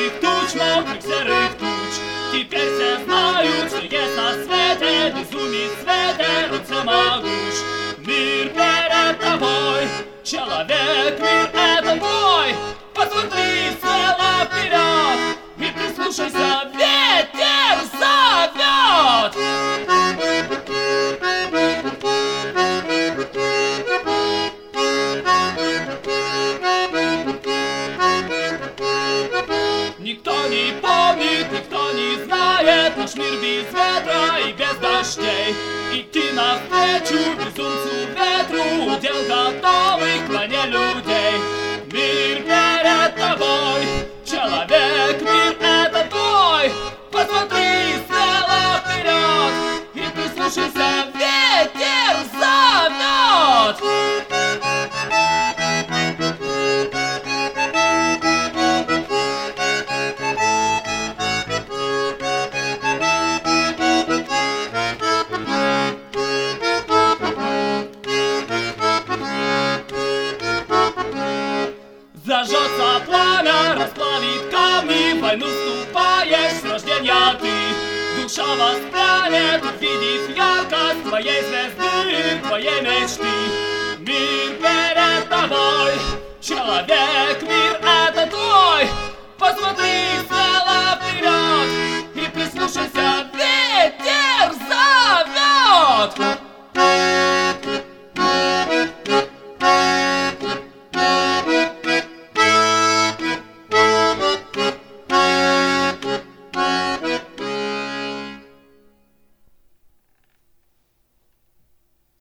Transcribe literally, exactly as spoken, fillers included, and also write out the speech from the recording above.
мокрых туч, мокрых серых туч. Теперь все знают, что есть на свете безумец ветер, всемогущ. Мир перед тобой, человек, мир это твой. Посмотри смело вперед и прислушайся, ветер зовет. Никто не помнит, никто не знает наш мир без ветра и без дождей. Идти навстречу безумцу ветру, удел готовых к войне людей. Мир перед тобой, человек, мир это твой. Посмотри смело вперед и прислушайся, ветер зовет. Зажжется пламя, расплавит камни, в войну вступаешь, с рождения ты. Душа воспрянет, увидев яркость твоей звезды, твоей мечты. Мир перед тобой, человек, мир